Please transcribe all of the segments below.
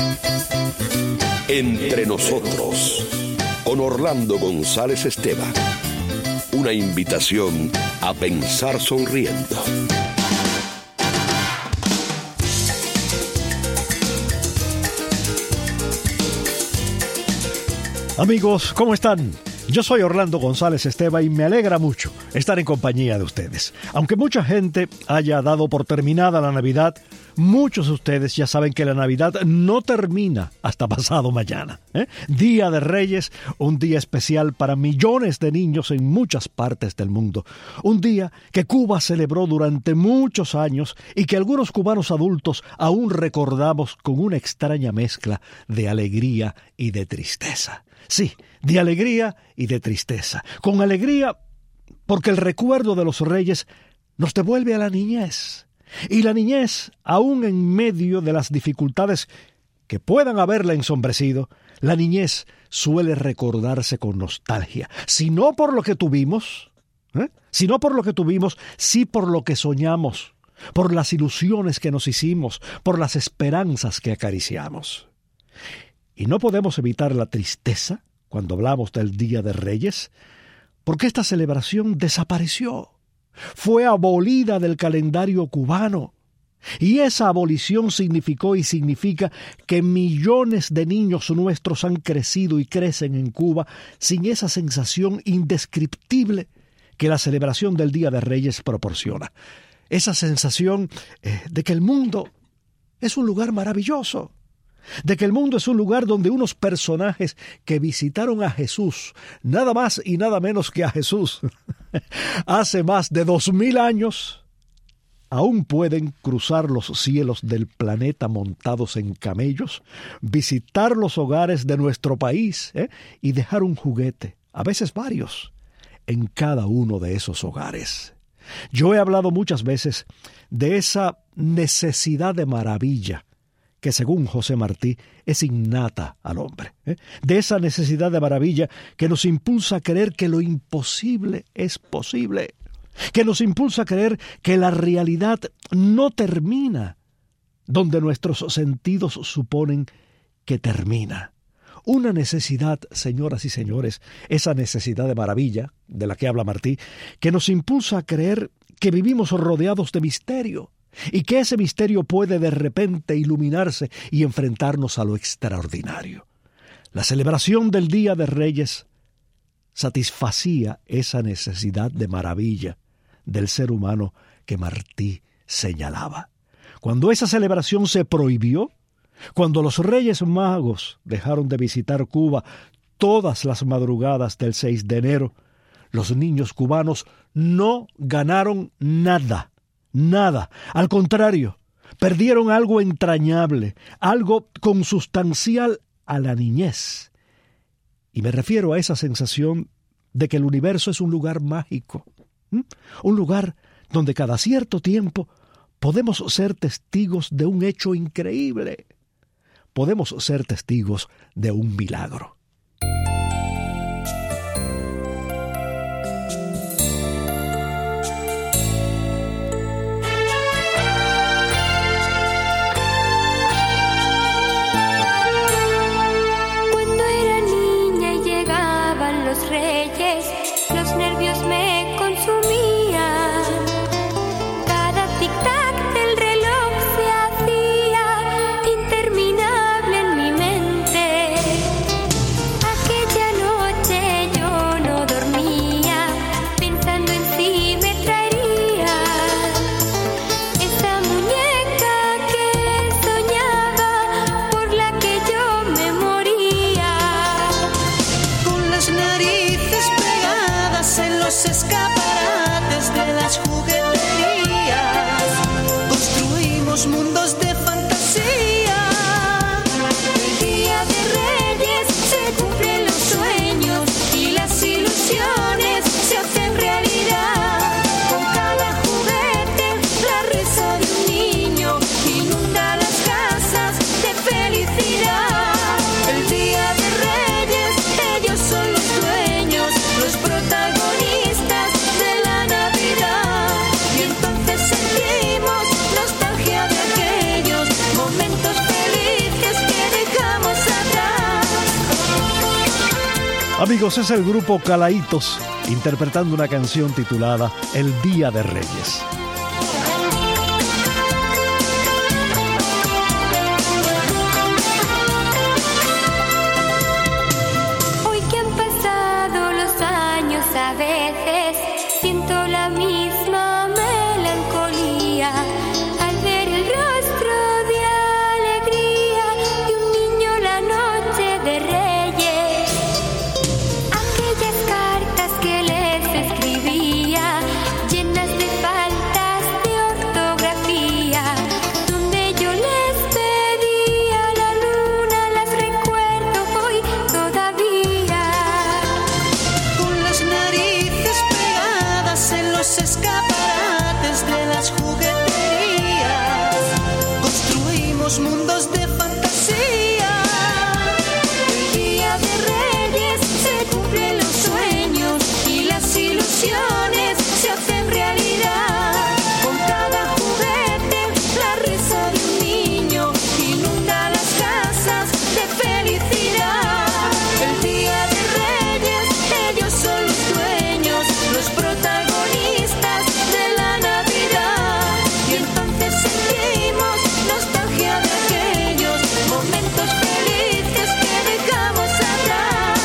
Entre nosotros, con Orlando González Esteban. Una invitación a pensar sonriendo. Amigos, ¿cómo están? Yo soy Orlando González Esteban y me alegra mucho estar en compañía de ustedes. Aunque mucha gente haya dado por terminada la Navidad, muchos de ustedes ya saben que la Navidad no termina hasta pasado mañana. Día de Reyes, un día especial para millones de niños en muchas partes del mundo. Un día que Cuba celebró durante muchos años y que algunos cubanos adultos aún recordamos con una extraña mezcla de alegría y de tristeza. Sí, de alegría y de tristeza. Con alegría porque el recuerdo de los Reyes nos devuelve a la niñez. Y la niñez, aún en medio de las dificultades que puedan haberla ensombrecido, la niñez suele recordarse con nostalgia. Si no por lo que tuvimos, sí por lo que soñamos, por las ilusiones que nos hicimos, por las esperanzas que acariciamos. Y no podemos evitar la tristeza cuando hablamos del Día de Reyes, porque esta celebración desapareció. Fue abolida del calendario cubano. Y esa abolición significó y significa que millones de niños nuestros han crecido y crecen en Cuba sin esa sensación indescriptible que la celebración del Día de Reyes proporciona. Esa sensación de que el mundo es un lugar maravilloso. De que el mundo es un lugar donde unos personajes que visitaron a Jesús, nada más y nada menos que a Jesús, hace más de 2000 años, aún pueden cruzar los cielos del planeta montados en camellos, visitar los hogares de nuestro país y dejar un juguete, a veces varios, en cada uno de esos hogares. Yo he hablado muchas veces de esa necesidad de maravilla que según José Martí es innata al hombre, de esa necesidad de maravilla que nos impulsa a creer que lo imposible es posible, que nos impulsa a creer que la realidad no termina donde nuestros sentidos suponen que termina. Una necesidad, señoras y señores, esa necesidad de maravilla de la que habla Martí, que nos impulsa a creer que vivimos rodeados de misterio, y que ese misterio puede de repente iluminarse y enfrentarnos a lo extraordinario. La celebración del Día de Reyes satisfacía esa necesidad de maravilla del ser humano que Martí señalaba. Cuando esa celebración se prohibió, cuando los Reyes Magos dejaron de visitar Cuba todas las madrugadas del 6 de enero, los niños cubanos no ganaron nada. Nada. Al contrario, perdieron algo entrañable, algo consustancial a la niñez. Y me refiero a esa sensación de que el universo es un lugar mágico, un lugar donde cada cierto tiempo podemos ser testigos de un hecho increíble. Podemos ser testigos de un milagro. Amigos, es el grupo Calaitos interpretando una canción titulada El Día de Reyes. Hoy que han pasado los años, a veces siento la misma melancolía al ver el rostro de alegría de un niño la noche de Reyes. Aquellas cartas que les escribía, llenas de faltas de ortografía, donde yo les pedía a la luna, las recuerdo hoy todavía. Con las narices pegadas en los escaparates de las jugueterías, construimos mundos de fantasía. El día de Reyes se cumplen los sueños y las ilusiones se hacen realidad. Con cada juguete la risa de un niño inunda las casas de felicidad. El día de Reyes, ellos son los dueños, los protagonistas de la Navidad. Y entonces sentimos nostalgia de aquellos momentos felices que dejamos atrás.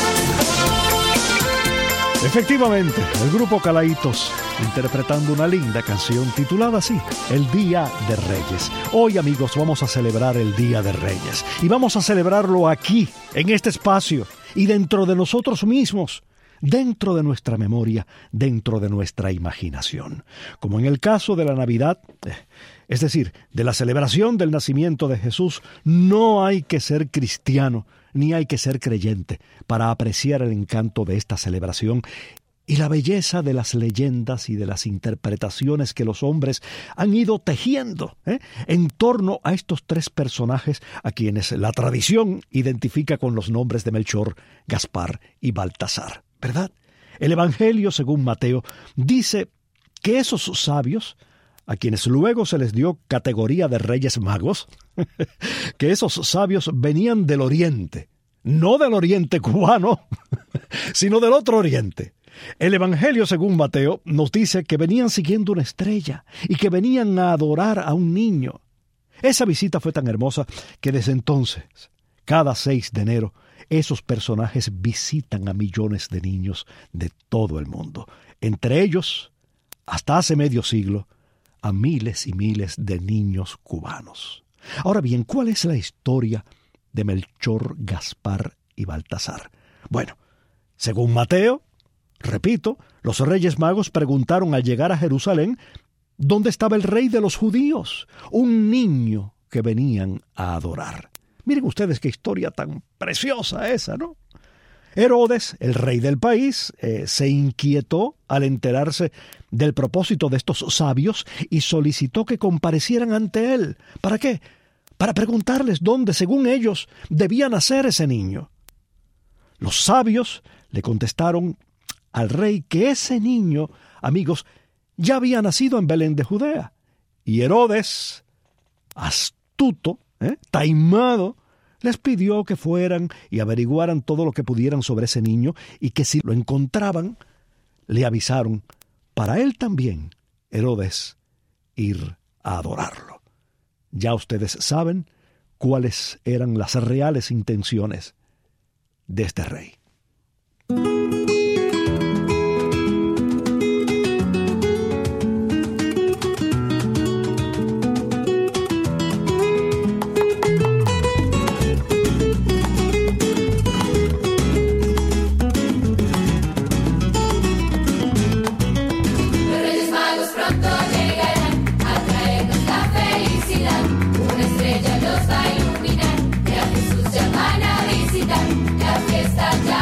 Efectivamente, el grupo Calaitos interpretando una linda canción titulada así, El Día de Reyes. Hoy, amigos, vamos a celebrar el Día de Reyes y vamos a celebrarlo aquí, en este espacio y dentro de nosotros mismos, dentro de nuestra memoria, dentro de nuestra imaginación. Como en el caso de la Navidad, es decir, de la celebración del nacimiento de Jesús, no hay que ser cristiano ni hay que ser creyente para apreciar el encanto de esta celebración y la belleza de las leyendas y de las interpretaciones que los hombres han ido tejiendo en torno a estos tres personajes a quienes la tradición identifica con los nombres de Melchor, Gaspar y Baltasar, ¿verdad? El Evangelio, según Mateo, dice que esos sabios, a quienes luego se les dio categoría de Reyes Magos, que esos sabios venían del Oriente, no del Oriente cubano, sino del otro Oriente. El Evangelio, según Mateo, nos dice que venían siguiendo una estrella y que venían a adorar a un niño. Esa visita fue tan hermosa que desde entonces, cada 6 de enero, esos personajes visitan a millones de niños de todo el mundo. Entre ellos, hasta hace medio siglo, a miles y miles de niños cubanos. Ahora bien, ¿cuál es la historia de Melchor, Gaspar y Baltasar? Bueno, según Mateo, repito, los Reyes Magos preguntaron al llegar a Jerusalén dónde estaba el rey de los judíos, un niño que venían a adorar. Miren ustedes qué historia tan preciosa esa, ¿no? Herodes, el rey del país, se inquietó al enterarse del propósito de estos sabios y solicitó que comparecieran ante él. ¿Para qué? Para preguntarles dónde, según ellos, debía nacer ese niño. Los sabios le contestaron al rey que ese niño, amigos, ya había nacido en Belén de Judea. Y Herodes, astuto, taimado, les pidió que fueran y averiguaran todo lo que pudieran sobre ese niño y que si lo encontraban, le avisaron para él también, Herodes, ir a adorarlo. Ya ustedes saben cuáles eran las reales intenciones de este rey. Una estrella los va a iluminar, que a Jesús llaman a visitar, la fiesta ya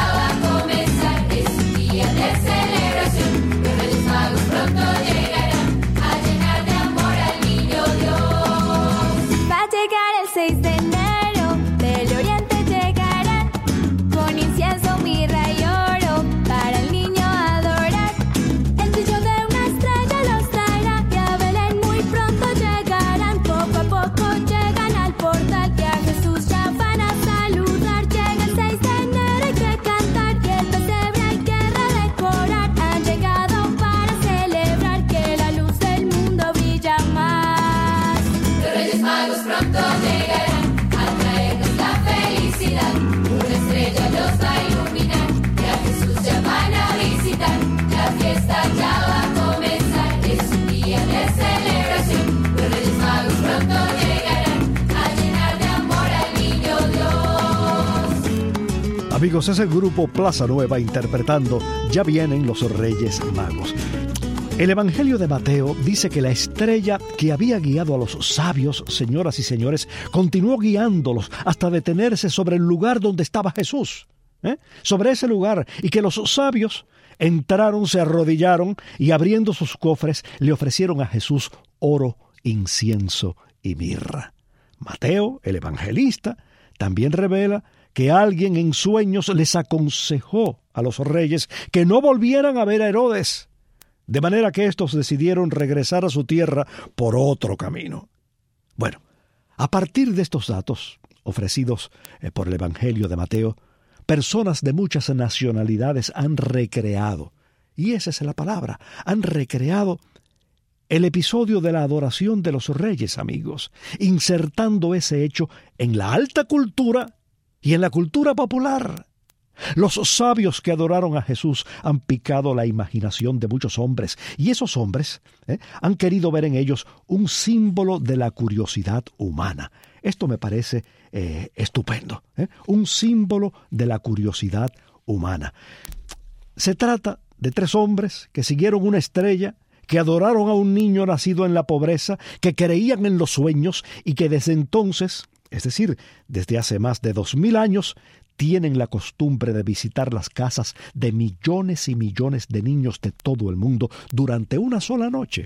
Amigos, es el grupo Plaza Nueva interpretando Ya vienen los Reyes Magos. El Evangelio de Mateo dice que la estrella que había guiado a los sabios, señoras y señores, continuó guiándolos hasta detenerse sobre el lugar donde estaba Jesús. Sobre ese lugar, y que los sabios entraron, se arrodillaron y abriendo sus cofres le ofrecieron a Jesús oro, incienso y mirra. Mateo, el evangelista, también revela que alguien en sueños les aconsejó a los reyes que no volvieran a ver a Herodes, de manera que éstos decidieron regresar a su tierra por otro camino. Bueno, a partir de estos datos ofrecidos por el Evangelio de Mateo, personas de muchas nacionalidades han recreado, y esa es la palabra, han recreado el episodio de la adoración de los reyes, amigos, insertando ese hecho en la alta cultura y en la cultura popular. Los sabios que adoraron a Jesús han picado la imaginación de muchos hombres, y esos hombres han querido ver en ellos un símbolo de la curiosidad humana. Esto me parece estupendo, un símbolo de la curiosidad humana. Se trata de 3 hombres que siguieron una estrella, que adoraron a un niño nacido en la pobreza, que creían en los sueños y que desde entonces, es decir, desde hace más de 2000 años, tienen la costumbre de visitar las casas de millones y millones de niños de todo el mundo durante una sola noche.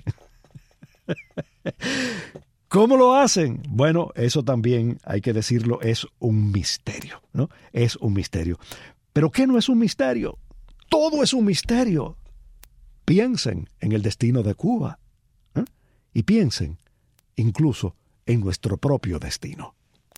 ¿Cómo lo hacen? Bueno, eso también, hay que decirlo, es un misterio, ¿no? Es un misterio. ¿Pero qué no es un misterio? Todo es un misterio. Piensen en el destino de Cuba, y piensen incluso en nuestro propio destino.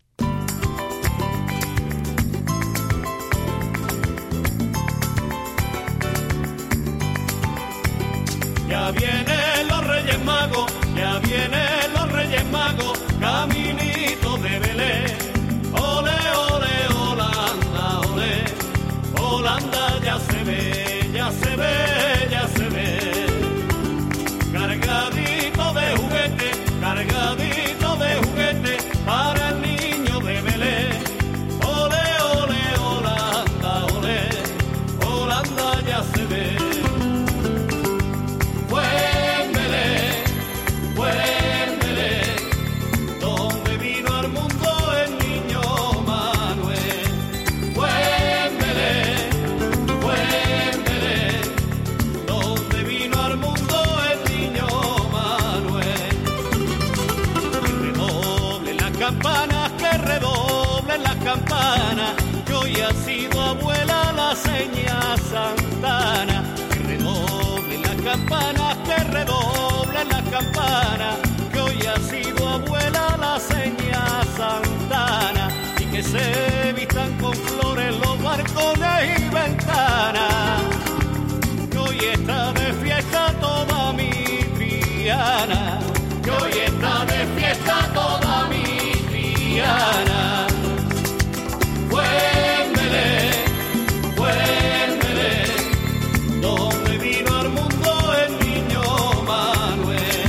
Ya vienen los Reyes Magos, ya vienen los Reyes Magos, caminito de Belén. Ole, ole, Holanda, ole, Holanda ya se ve, ya se ve, ya se ve. Cargadito de juguete, para el niño de Belén. Ole, ole, Holanda, ole, Holanda ya se ve. Campana, que hoy ha sido abuela la seña Santana. Que redoble la campana, que redoble la campana, que hoy ha sido abuela la seña Santana. Y que se vistan con flores los balcones y ventanas, que hoy está de fiesta toda mi Triana, que hoy está de fiesta toda mi Triana. Donde vino al mundo el niño Manuel.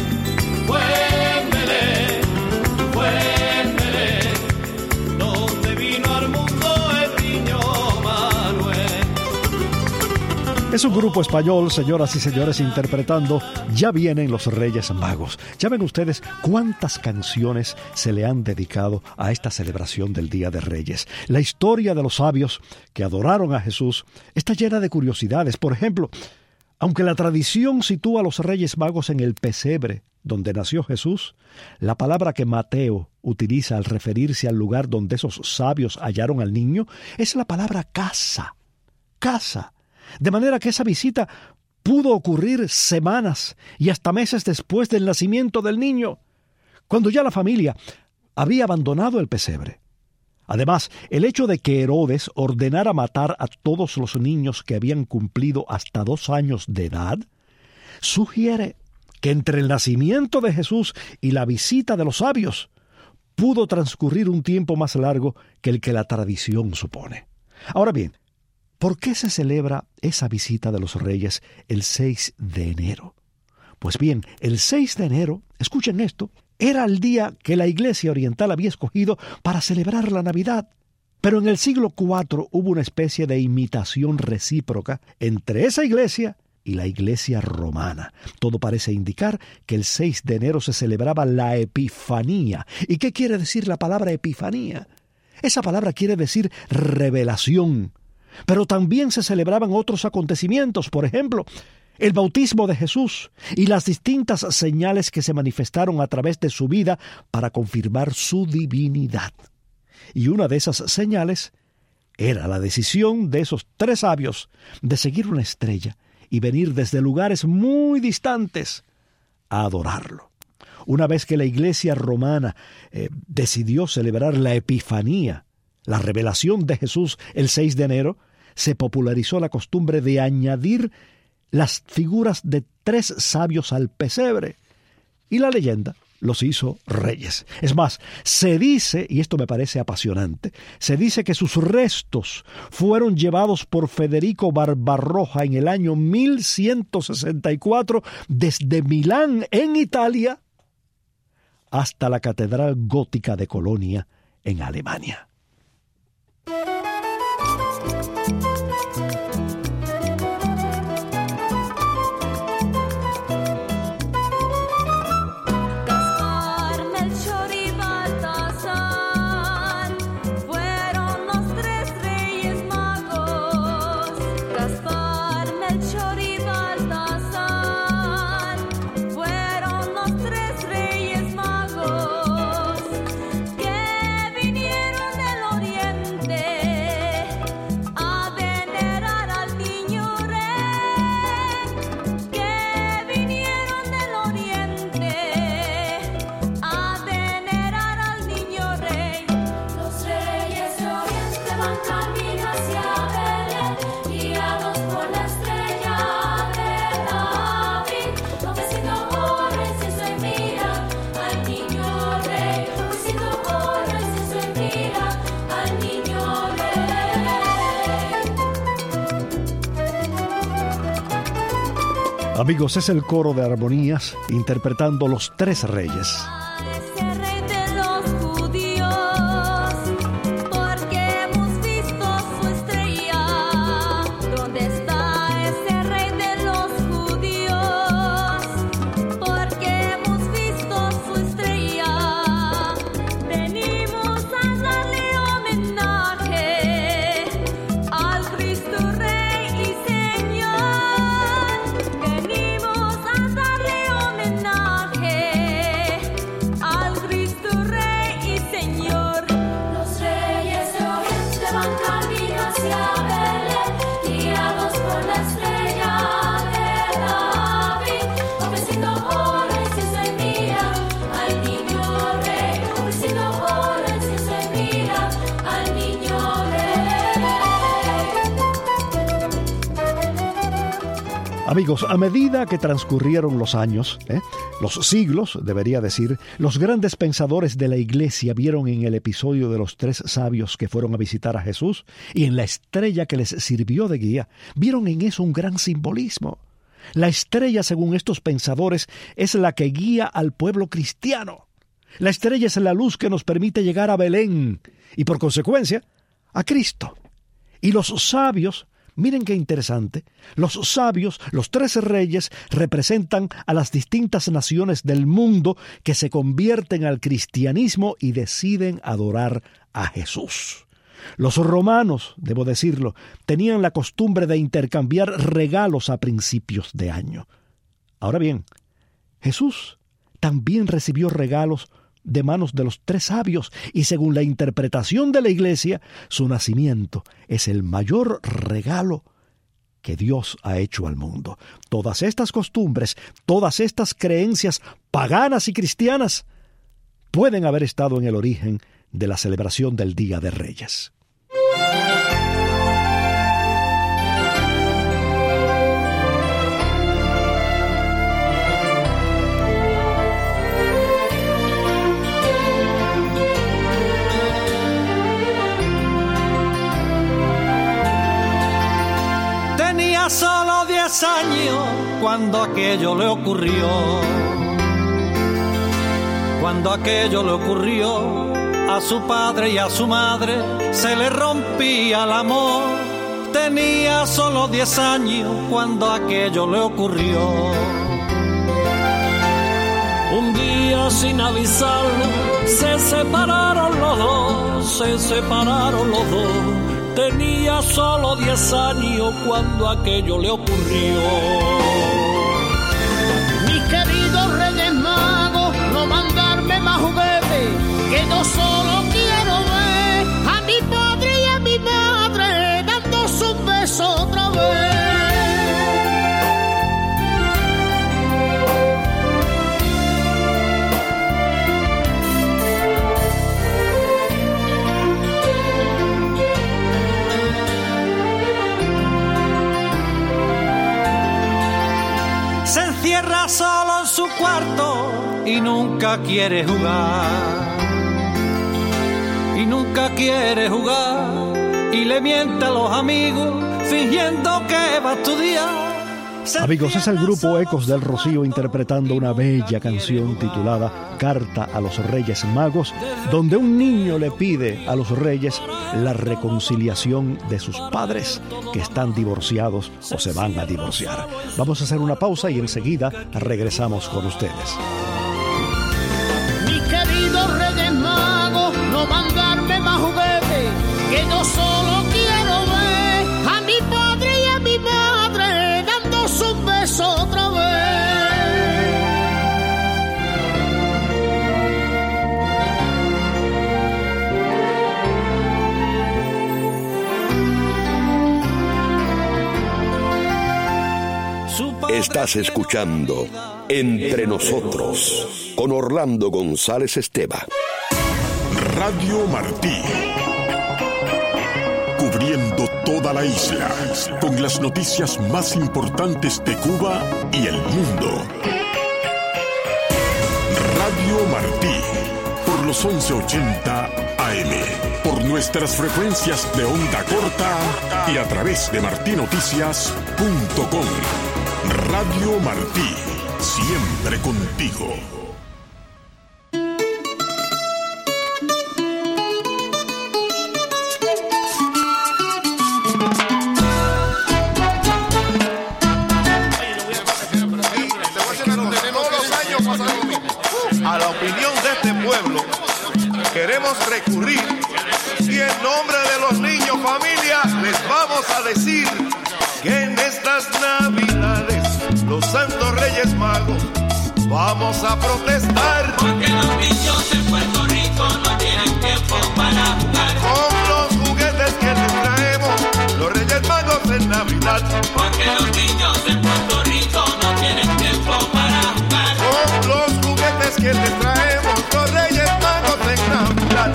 Donde vino al mundo el niño Manuel. Es un grupo español, señoras y señores, interpretando Ya vienen los Reyes Magos. Ya ven ustedes cuántas canciones se le han dedicado a esta celebración del Día de Reyes. La historia de los sabios que adoraron a Jesús está llena de curiosidades. Por ejemplo, aunque la tradición sitúa a los Reyes Magos en el pesebre donde nació Jesús, la palabra que Mateo utiliza al referirse al lugar donde esos sabios hallaron al niño es la palabra casa. Casa. De manera que esa visita pudo ocurrir semanas y hasta meses después del nacimiento del niño, cuando ya la familia había abandonado el pesebre. Además, el hecho de que Herodes ordenara matar a todos los niños que habían cumplido hasta 2 años de edad, sugiere que entre el nacimiento de Jesús y la visita de los sabios pudo transcurrir un tiempo más largo que el que la tradición supone. Ahora bien, ¿por qué se celebra esa visita de los reyes el 6 de enero? Pues bien, el 6 de enero, escuchen esto, era el día que la Iglesia Oriental había escogido para celebrar la Navidad. Pero en el siglo IV hubo una especie de imitación recíproca entre esa iglesia y la iglesia romana. Todo parece indicar que el 6 de enero se celebraba la Epifanía. ¿Y qué quiere decir la palabra Epifanía? Esa palabra quiere decir revelación. Pero también se celebraban otros acontecimientos, por ejemplo, el bautismo de Jesús y las distintas señales que se manifestaron a través de su vida para confirmar su divinidad. Y una de esas señales era la decisión de esos 3 sabios de seguir una estrella y venir desde lugares muy distantes a adorarlo. Una vez que la iglesia romana decidió celebrar la Epifanía, la revelación de Jesús el 6 de enero, se popularizó la costumbre de añadir las figuras de 3 sabios al pesebre, y la leyenda los hizo reyes. Es más, se dice, y esto me parece apasionante, se dice que sus restos fueron llevados por Federico Barbarroja en el año 1164 desde Milán, en Italia, hasta la Catedral Gótica de Colonia, en Alemania. Amigos, es el coro de armonías interpretando Los 3 Reyes. Amigos, a medida que transcurrieron los años, los siglos, debería decir, los grandes pensadores de la Iglesia vieron en el episodio de los 3 sabios que fueron a visitar a Jesús y en la estrella que les sirvió de guía, vieron en eso un gran simbolismo. La estrella, según estos pensadores, es la que guía al pueblo cristiano. La estrella es la luz que nos permite llegar a Belén y, por consecuencia, a Cristo. Y los sabios, miren qué interesante, los sabios, los 3 reyes, representan a las distintas naciones del mundo que se convierten al cristianismo y deciden adorar a Jesús. Los romanos, debo decirlo, tenían la costumbre de intercambiar regalos a principios de año. Ahora bien, Jesús también recibió regalos de manos de los 3 sabios, y según la interpretación de la Iglesia, su nacimiento es el mayor regalo que Dios ha hecho al mundo. Todas estas costumbres, todas estas creencias paganas y cristianas pueden haber estado en el origen de la celebración del Día de Reyes. Solo 10 años cuando aquello le ocurrió. Cuando aquello le ocurrió, A su padre y a su madre se le rompía el amor. Tenía solo 10 años cuando aquello le ocurrió. Un día sin avisarlo se separaron los dos, Tenía solo 10 años cuando aquello le ocurrió. Mis queridos Reyes Magos, no mandarme más juguetes, que yo solo quiero ver a mi padre y a mi madre dándose un beso otra vez. Se encierra solo en su cuarto y nunca quiere jugar. Y nunca quiere jugar y le miente a los amigos fingiendo que va a estudiar. Amigos, es el grupo Ecos del Rocío interpretando una bella canción titulada Carta a los Reyes Magos, donde un niño le pide a los reyes la reconciliación de sus padres que están divorciados o se van a divorciar. Vamos a hacer una pausa y enseguida regresamos con ustedes. Mis queridos Reyes Magos, no mandarme más juguetes, que yo solo quiero ver a mi padre y a mi madre dándose un beso otra vez. Estás escuchando Entre Nosotros con Orlando González Esteva. Radio Martí. Cubriendo toda la isla con las noticias más importantes de Cuba y el mundo. Radio Martí, por los 1180 AM, por nuestras frecuencias de onda corta y a través de martinoticias.com. Radio Martí, siempre contigo. A la opinión de este pueblo queremos recurrir y en nombre de los niños, familia, les vamos a decir que en estas Navidades los Santos Reyes Magos vamos a protestar porque los niños en Puerto Rico no tienen tiempo para jugar con los juguetes que les traemos los Reyes Magos en Navidad, porque los niños en Puerto Rico no tienen tiempo para jugar con los juguetes que les traemos los Reyes Magos en Navidad.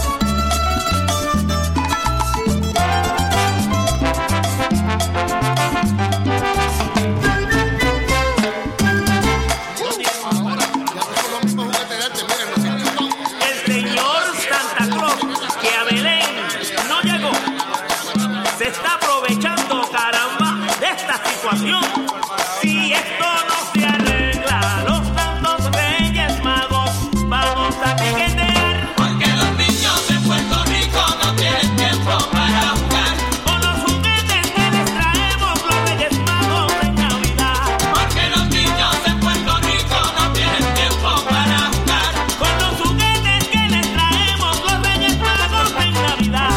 Si esto no se arregla, los Santos Reyes Magos vamos a piquetear, porque los niños en Puerto Rico no tienen tiempo para jugar con los juguetes que les traemos los Reyes Magos en Navidad, porque los niños en Puerto Rico no tienen tiempo para jugar con los juguetes que les traemos los Reyes Magos en Navidad.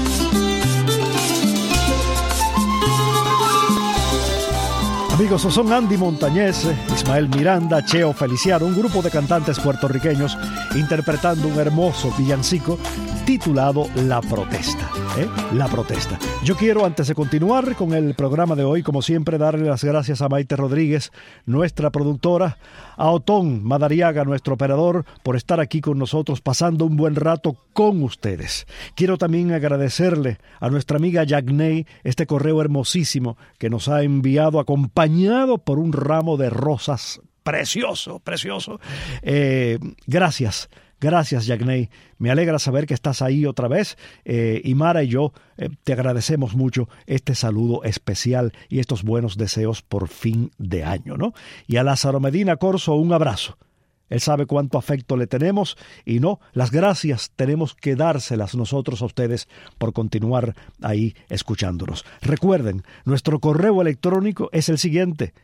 Amigos, son Andy Montañez, Ismael Miranda, Cheo Feliciano, un grupo de cantantes puertorriqueños interpretando un hermoso villancico titulado La Protesta. La Protesta. Yo quiero, antes de continuar con el programa de hoy, como siempre, darle las gracias a Maite Rodríguez, nuestra productora, a Otón Madariaga, nuestro operador, por estar aquí con nosotros, pasando un buen rato con ustedes. Quiero también agradecerle a nuestra amiga Yagney este correo hermosísimo que nos ha enviado acompañado por un ramo de rosas precioso, precioso. Gracias, Yagney. Me alegra saber que estás ahí otra vez. Y Mara y yo te agradecemos mucho este saludo especial y estos buenos deseos por fin de año, ¿no? Y a Lázaro Medina Corso, un abrazo. Él sabe cuánto afecto le tenemos y no, las gracias tenemos que dárselas nosotros a ustedes por continuar ahí escuchándonos. Recuerden, nuestro correo electrónico es el siguiente: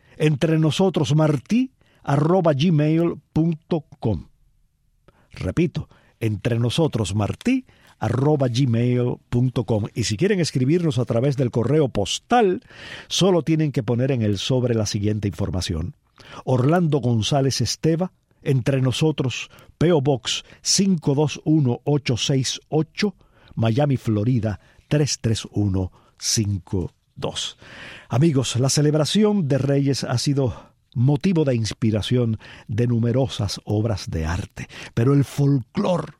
entrenosotros@gmail.com. Repito, entrenosotros@gmail.com. Y si quieren escribirnos a través del correo postal, solo tienen que poner en el sobre la siguiente información: Orlando González Esteva, Entre Nosotros, P.O. Box 521868, Miami, Florida 33152. Amigos, la celebración de Reyes ha sido motivo de inspiración de numerosas obras de arte, pero el folclor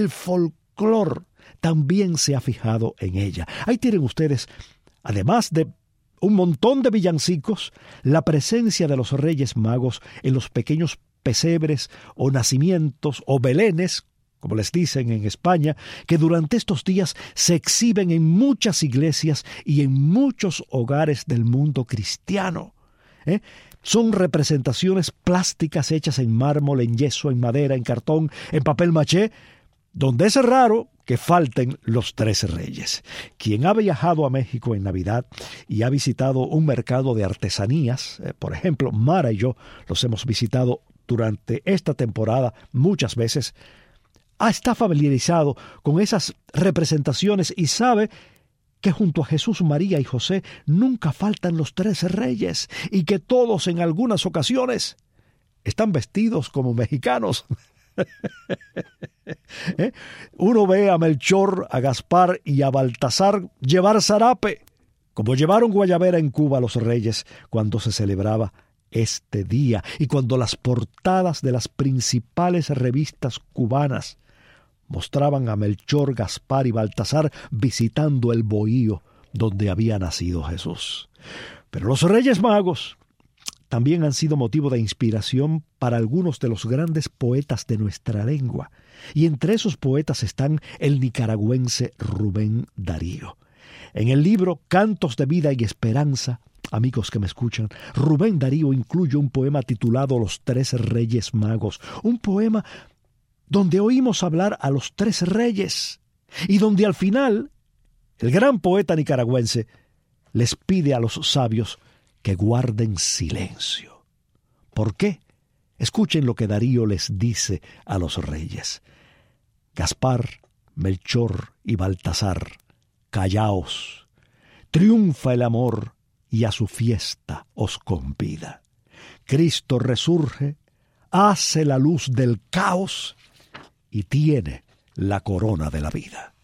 también se ha fijado en ella. Ahí tienen ustedes, además de un montón de villancicos, la presencia de los Reyes Magos en los pequeños pesebres o nacimientos o belenes, como les dicen en España, que durante estos días se exhiben en muchas iglesias y en muchos hogares del mundo cristiano. Son representaciones plásticas hechas en mármol, en yeso, en madera, en cartón, en papel maché, donde es raro que falten los 3 reyes. Quien ha viajado a México en Navidad y ha visitado un mercado de artesanías, por ejemplo, Mara y yo los hemos visitado durante esta temporada muchas veces, está familiarizado con esas representaciones y sabe que junto a Jesús, María y José nunca faltan los 3 reyes y que todos en algunas ocasiones están vestidos como mexicanos. Uno ve a Melchor, a Gaspar y a Baltasar llevar zarape, como llevaron guayabera en Cuba los reyes cuando se celebraba este día y cuando las portadas de las principales revistas cubanas mostraban a Melchor, Gaspar y Baltasar visitando el bohío donde había nacido Jesús. Pero los Reyes Magos también han sido motivo de inspiración para algunos de los grandes poetas de nuestra lengua, y entre esos poetas están el nicaragüense Rubén Darío. En el libro Cantos de Vida y Esperanza, amigos que me escuchan, Rubén Darío incluye un poema titulado Los 3 Reyes Magos, un poema donde oímos hablar a los 3 reyes y donde al final el gran poeta nicaragüense les pide a los sabios que guarden silencio. ¿Por qué? Escuchen lo que Darío les dice a los reyes. Gaspar, Melchor y Baltasar, callaos. Triunfa el amor y a su fiesta os convida. Cristo resurge, hace la luz del caos y tiene la corona de la vida.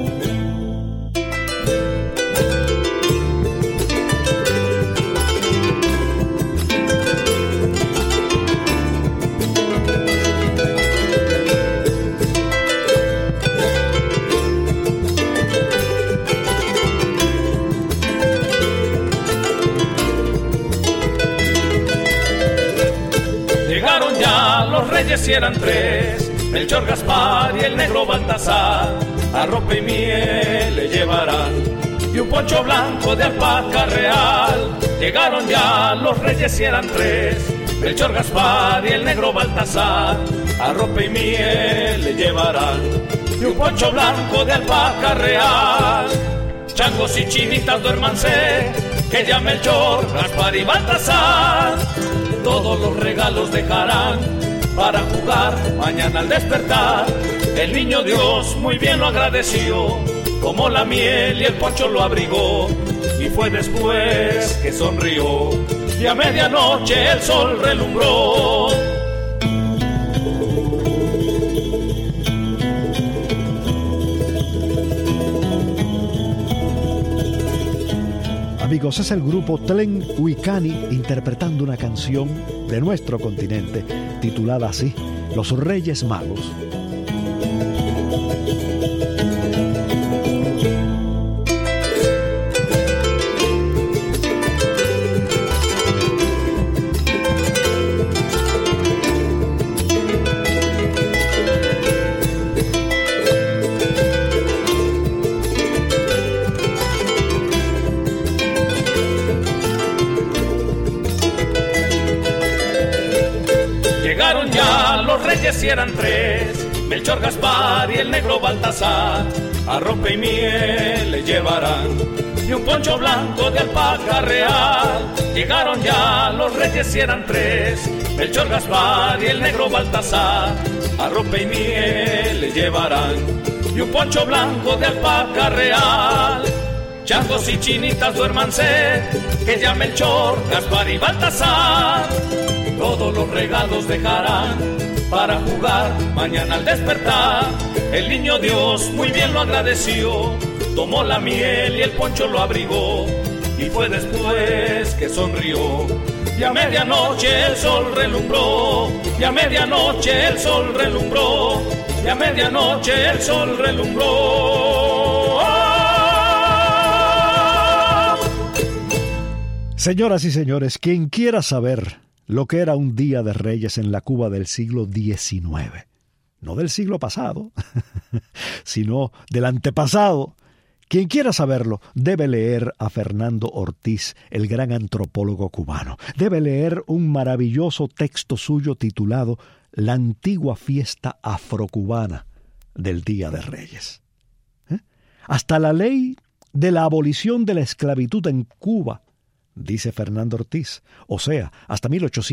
Llegaron ya los reyes y eran 3, Melchor, Gaspar y el negro Baltasar. Arrope y miel le llevarán y un poncho blanco de alpaca real. Llegaron ya los reyes y eran 3, Melchor, Gaspar y el negro Baltasar. Arrope y miel le llevarán y un poncho blanco de alpaca real. Changos y chinitas duérmanse, que ya Melchor, Gaspar y Baltasar todos los regalos dejarán para jugar mañana al despertar. El niño Dios muy bien lo agradeció, como la miel y el poncho lo abrigó. Y fue después que sonrió y a medianoche el sol relumbró. Amigos, es el grupo Tlen Huicani interpretando una canción de nuestro continente titulada así, Los Reyes Magos. y eran tres, Melchor, Gaspar y el negro Baltasar. Arrope y miel le llevarán y un poncho blanco de alpaca real. Llegaron ya los reyes y eran tres, Melchor, Gaspar y el negro Baltasar. Arrope y miel le llevarán y un poncho blanco de alpaca real. Changos y chinitas duérmanse, que ya Melchor, Gaspar y Baltasar todos los regalos dejarán para jugar mañana al despertar. El niño Dios muy bien lo agradeció, tomó la miel y el poncho lo abrigó, y fue después que sonrió. Y a medianoche el sol relumbró, y a medianoche el sol relumbró, y a medianoche el sol relumbró. Señoras y señores, quien quiera saber lo que era un día de Reyes en la Cuba del siglo XIX, no del siglo pasado, sino del antepasado, quien quiera saberlo debe leer a Fernando Ortiz, el gran antropólogo cubano. Debe leer un maravilloso texto suyo titulado La antigua fiesta afrocubana del Día de Reyes. Hasta la ley de la abolición de la esclavitud en Cuba, dice Fernando Ortiz, o sea, hasta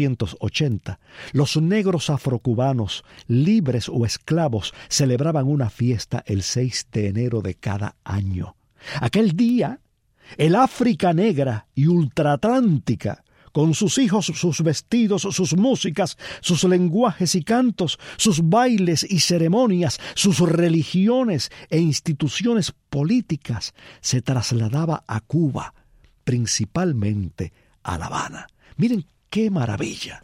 1880, los negros afrocubanos, libres o esclavos, celebraban una fiesta el 6 de enero de cada año. Aquel día, el África negra y ultraatlántica, con sus hijos, sus vestidos, sus músicas, sus lenguajes y cantos, sus bailes y ceremonias, sus religiones e instituciones políticas, se trasladaba a Cuba, principalmente a La Habana. Miren qué maravilla.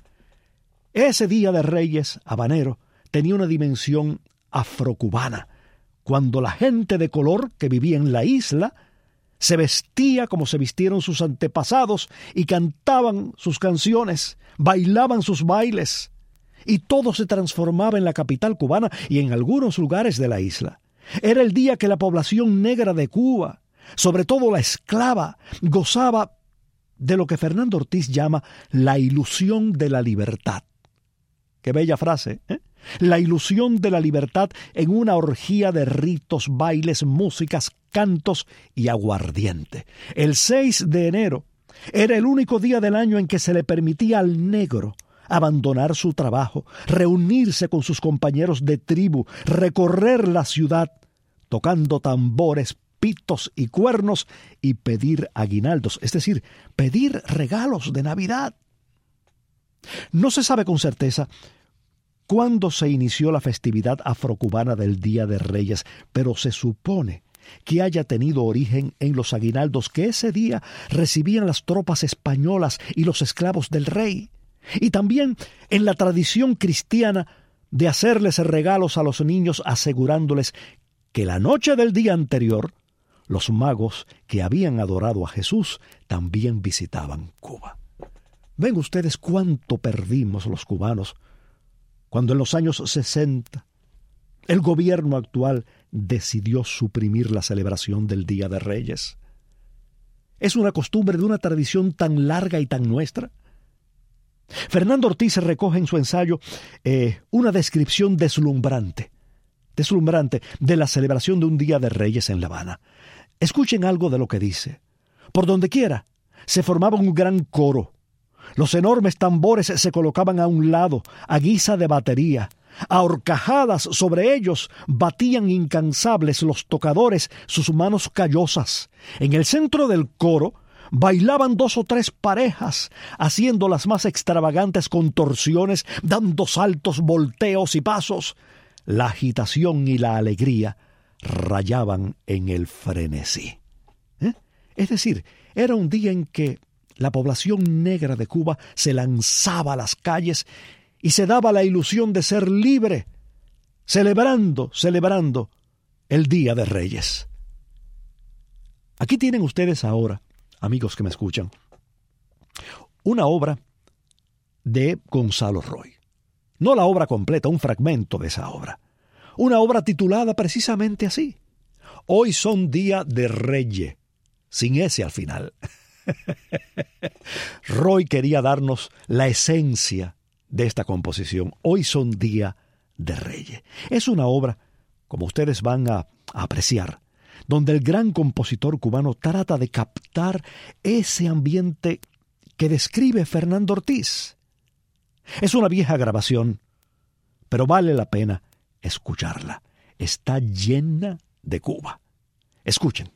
Ese Día de Reyes habanero tenía una dimensión afrocubana, cuando la gente de color que vivía en la isla se vestía como se vistieron sus antepasados y cantaban sus canciones, bailaban sus bailes, y todo se transformaba en la capital cubana y en algunos lugares de la isla. Era el día que la población negra de Cuba, sobre todo la esclava, gozaba de lo que Fernando Ortiz llama la ilusión de la libertad. Qué bella frase, ¿eh? La ilusión de la libertad en una orgía de ritos, bailes, músicas, cantos y aguardiente. El 6 de enero era el único día del año en que se le permitía al negro abandonar su trabajo, reunirse con sus compañeros de tribu, recorrer la ciudad, tocando tambores, pitos y cuernos, y pedir aguinaldos, es decir, pedir regalos de Navidad. No se sabe con certeza cuándo se inició la festividad afrocubana del Día de Reyes, pero se supone que haya tenido origen en los aguinaldos que ese día recibían las tropas españolas y los esclavos del rey, y también en la tradición cristiana de hacerles regalos a los niños asegurándoles que la noche del día anterior los magos que habían adorado a Jesús también visitaban Cuba. Ven ustedes cuánto perdimos los cubanos cuando en los años 60 el gobierno actual decidió suprimir la celebración del Día de Reyes. Es una costumbre de una tradición tan larga y tan nuestra. Fernando Ortiz recoge en su ensayo una descripción deslumbrante de la celebración de un Día de Reyes en La Habana. Escuchen algo de lo que dice. Por donde quiera se formaba un gran coro. Los enormes tambores se colocaban a un lado, a guisa de batería. A horcajadas sobre ellos batían incansables los tocadores sus manos callosas. En el centro del coro bailaban 2 o 3 parejas, haciendo las más extravagantes contorsiones, dando saltos, volteos y pasos. La agitación y la alegría rayaban en el frenesí. Es decir, era un día en que la población negra de Cuba se lanzaba a las calles y se daba la ilusión de ser libre, celebrando el Día de Reyes. Aquí tienen ustedes ahora, amigos que me escuchan, una obra de Gonzalo Roy. No la obra completa, un fragmento de esa obra. Una obra titulada precisamente así: Hoy son día de Reyes, sin ese al final. Roy quería darnos la esencia de esta composición. Hoy son día de Reyes. Es una obra, como ustedes van a apreciar, donde el gran compositor cubano trata de captar ese ambiente que describe Fernando Ortiz. Es una vieja grabación, pero vale la pena escucharla. Está llena de Cuba. Escuchen.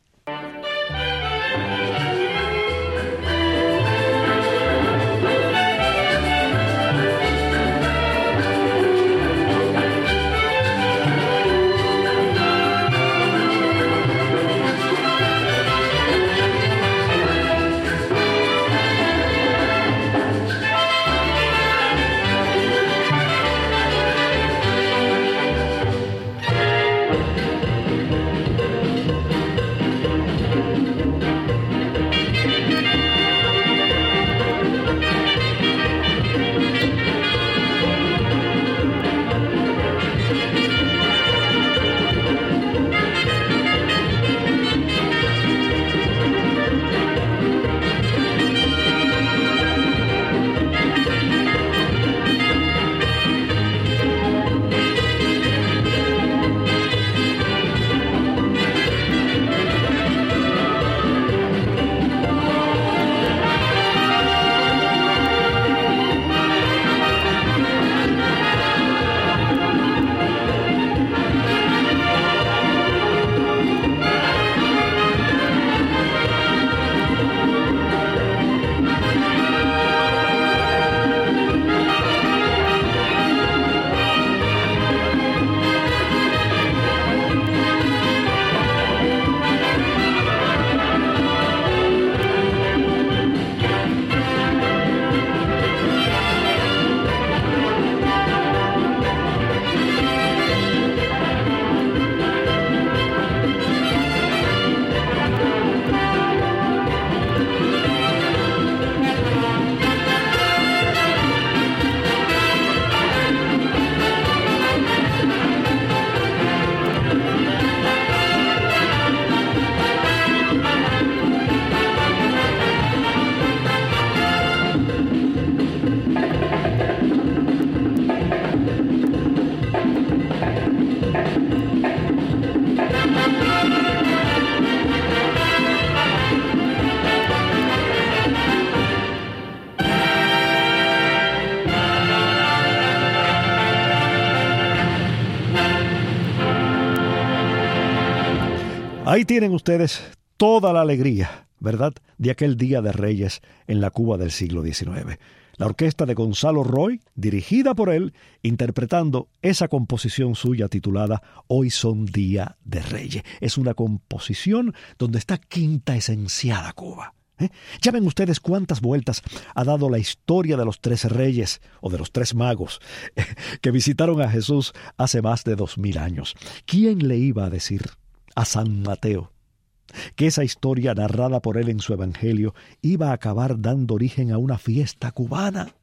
Ahí tienen ustedes toda la alegría, ¿verdad?, de aquel Día de Reyes en la Cuba del siglo XIX. La orquesta de Gonzalo Roy, dirigida por él, interpretando esa composición suya titulada Hoy son Día de Reyes. Es una composición donde está quintaesenciada Cuba. Ya ven ustedes cuántas vueltas ha dado la historia de los 3 reyes o de los 3 magos que visitaron a Jesús hace más de 2000 años. ¿Quién le iba a decir a San Mateo que esa historia narrada por él en su evangelio iba a acabar dando origen a una fiesta cubana?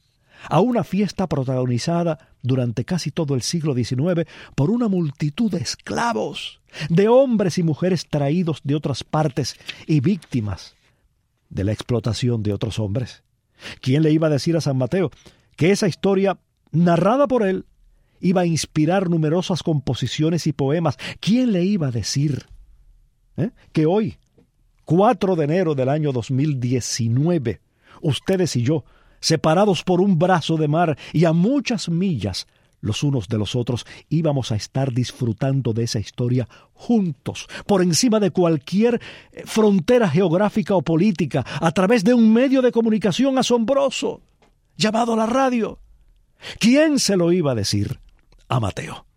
A una fiesta protagonizada durante casi todo el siglo XIX por una multitud de esclavos, de hombres y mujeres traídos de otras partes y víctimas de la explotación de otros hombres. ¿Quién le iba a decir a San Mateo que esa historia narrada por él iba a inspirar numerosas composiciones y poemas? ¿Quién le iba a decir que hoy, 4 de enero del año 2019, ustedes y yo, separados por un brazo de mar y a muchas millas los unos de los otros, íbamos a estar disfrutando de esa historia juntos, por encima de cualquier frontera geográfica o política, a través de un medio de comunicación asombroso llamado la radio? ¿Quién se lo iba a decir a Mateo?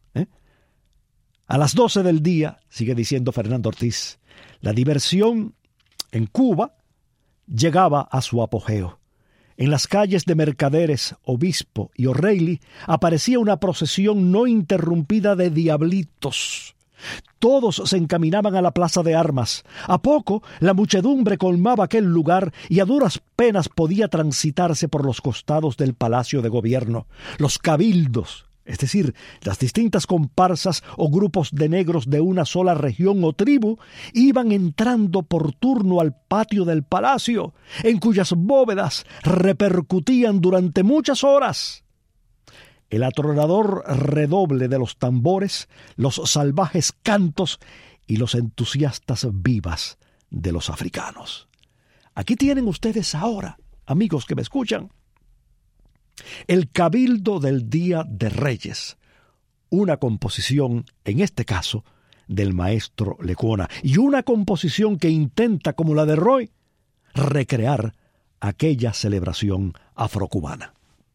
A las 12 del día, sigue diciendo Fernando Ortiz, la diversión en Cuba llegaba a su apogeo. En las calles de Mercaderes, Obispo y O'Reilly aparecía una procesión no interrumpida de diablitos. Todos se encaminaban a la plaza de armas. A poco, la muchedumbre colmaba aquel lugar y a duras penas podía transitarse por los costados del Palacio de Gobierno. Los cabildos, es decir, las distintas comparsas o grupos de negros de una sola región o tribu, iban entrando por turno al patio del palacio, en cuyas bóvedas repercutían durante muchas horas el atronador redoble de los tambores, los salvajes cantos y los entusiastas vivas de los africanos. Aquí tienen ustedes ahora, amigos que me escuchan, el Cabildo del Día de Reyes, una composición, en este caso, del maestro Lecuona, y una composición que intenta, como la de Roy, recrear aquella celebración afrocubana.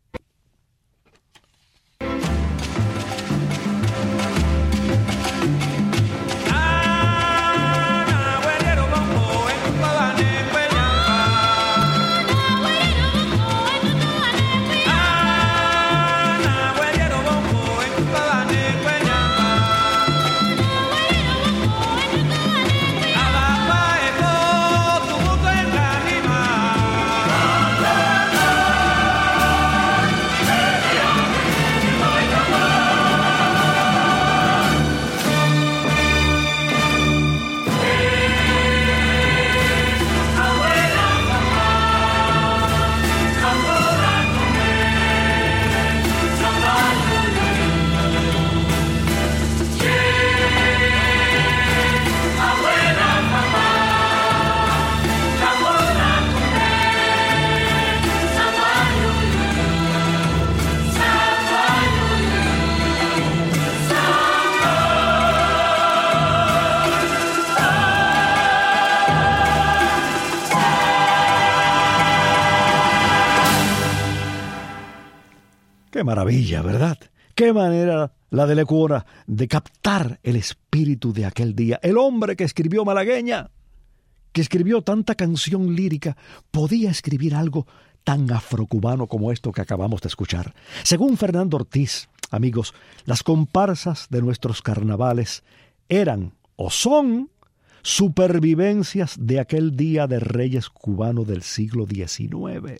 ¡Qué maravilla!, ¿verdad? ¡Qué manera la de Lecuona de captar el espíritu de aquel día! El hombre que escribió Malagueña, que escribió tanta canción lírica, podía escribir algo tan afrocubano como esto que acabamos de escuchar. Según Fernando Ortiz, amigos, las comparsas de nuestros carnavales eran o son supervivencias de aquel Día de Reyes cubano del siglo XIX.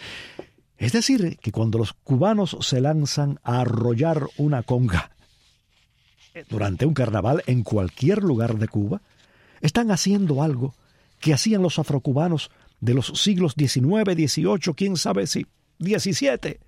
Es decir, que cuando los cubanos se lanzan a arrollar una conga durante un carnaval en cualquier lugar de Cuba, están haciendo algo que hacían los afrocubanos de los siglos XIX, XVIII, quién sabe si XVII.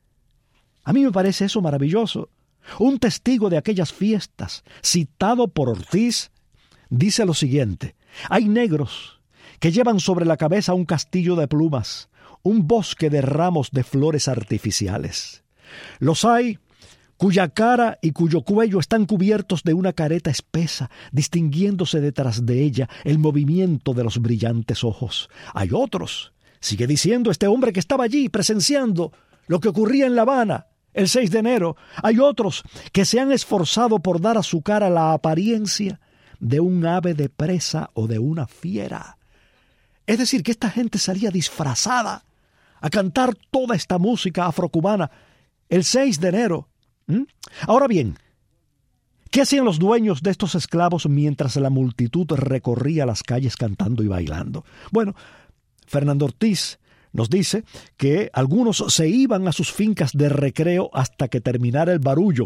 A mí me parece eso maravilloso. Un testigo de aquellas fiestas, citado por Ortiz, dice lo siguiente: hay negros que llevan sobre la cabeza un castillo de plumas, un bosque de ramos de flores artificiales. Los hay cuya cara y cuyo cuello están cubiertos de una careta espesa, distinguiéndose detrás de ella el movimiento de los brillantes ojos. Hay otros, sigue diciendo este hombre que estaba allí presenciando lo que ocurría en La Habana el 6 de enero, hay otros que se han esforzado por dar a su cara la apariencia de un ave de presa o de una fiera. Es decir, que esta gente salía disfrazada a cantar toda esta música afrocubana el 6 de enero. Ahora bien, ¿qué hacían los dueños de estos esclavos mientras la multitud recorría las calles cantando y bailando? Bueno, Fernando Ortiz nos dice que algunos se iban a sus fincas de recreo hasta que terminara el barullo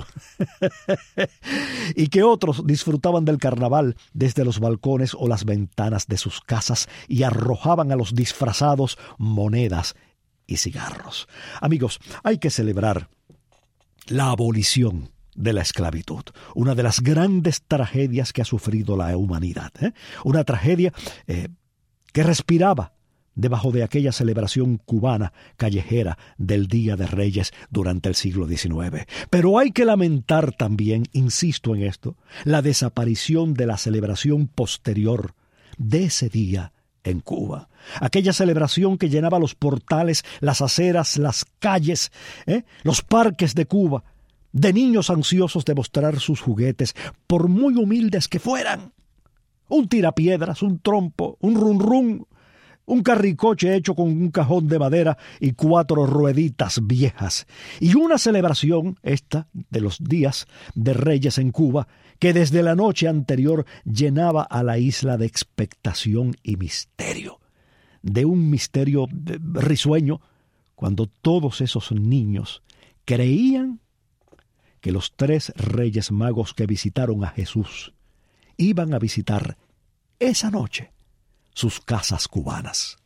y que otros disfrutaban del carnaval desde los balcones o las ventanas de sus casas y arrojaban a los disfrazados monedas y cigarros. Amigos, hay que celebrar la abolición de la esclavitud, una de las grandes tragedias que ha sufrido la humanidad, una tragedia que respiraba debajo de aquella celebración cubana callejera del Día de Reyes durante el siglo XIX. Pero hay que lamentar también, insisto en esto, la desaparición de la celebración posterior de ese día en Cuba. Aquella celebración que llenaba los portales, las aceras, las calles, los parques de Cuba, de niños ansiosos de mostrar sus juguetes, por muy humildes que fueran. Un tirapiedras, un trompo, un run-run, un carricoche hecho con un cajón de madera y 4 rueditas viejas. Y una celebración, esta, de los días de Reyes en Cuba, que desde la noche anterior llenaba a la isla de expectación y misterio. De un misterio risueño, cuando todos esos niños creían que los 3 Reyes Magos que visitaron a Jesús iban a visitar esa noche sus casas cubanas.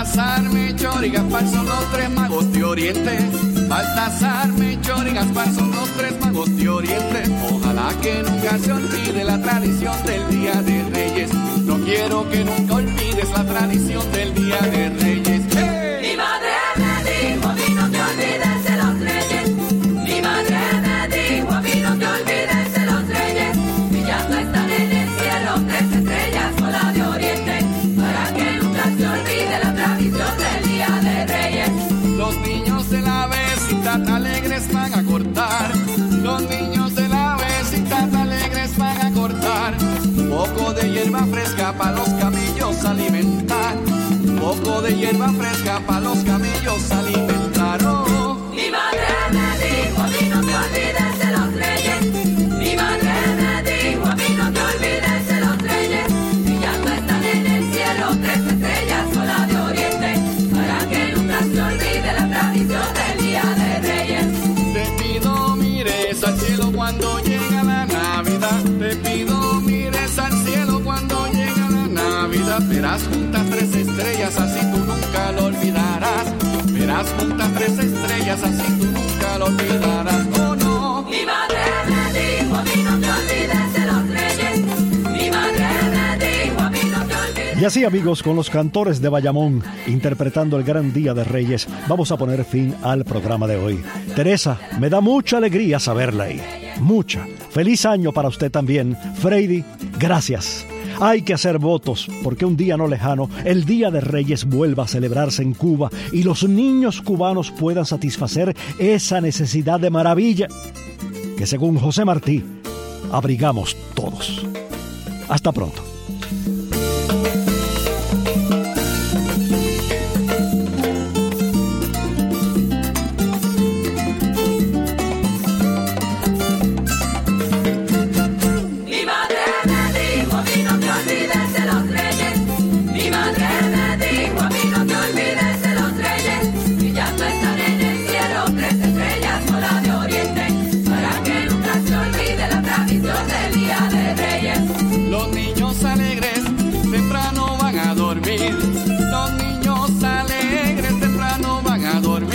Baltasar, Melchor y Gaspar son los tres magos de Oriente. Baltasar, Melchor y Gaspar son los tres magos de Oriente. Ojalá que nunca se olvide la tradición del Día de Reyes. No quiero que nunca olvides la tradición del Día de Reyes. ¡Hey! Mi madre me dijo, a mí no te olvides de los reyes. Mi madre me dijo, a mí no te olvides de los reyes. Brillando están en el cielo tres estrellas con la de Oriente, para que nunca se olvide la tradición del Día de Reyes. Los niños de la vecindad alegres van a cortar. Los niños de la vecindad alegres van a cortar. Un poco de hierba fresca para los camellos alimentar. Un poco de hierba fresca para los camellos alimentar. Oh. Mi madre me dijo, a mí no te olvides de los reyes. Mi madre me dijo, a mí no te olvides de los reyes. Brillando están en el cielo tres estrellas con la de Oriente, para que nunca se olvide la tradición del Día de Reyes. Te pido mires al cielo cuando llega la Navidad. Te pido mires al cielo cuando llega la Navidad. Verás juntas tres estrellas, así tú nunca lo olvidarás. Verás juntas tres estrellas, así tú nunca lo olvidarás. Oh no. Mi madre me dijo, a mí no te olvides de los reyes. Mi madre me dijo, a mí no te olvides. Y así, amigos, con los cantores de Bayamón interpretando el gran Día de Reyes, vamos a poner fin al programa de hoy. Teresa, me da mucha alegría saberla ahí. Mucha. Feliz año para usted también. Freddy, gracias. Hay que hacer votos porque un día no lejano, el Día de Reyes vuelva a celebrarse en Cuba y los niños cubanos puedan satisfacer esa necesidad de maravilla que, según José Martí, abrigamos todos. Hasta pronto.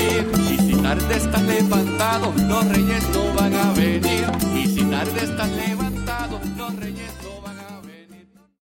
Estás levantado, los reyes no van a venir. Y si tarde estás levantado,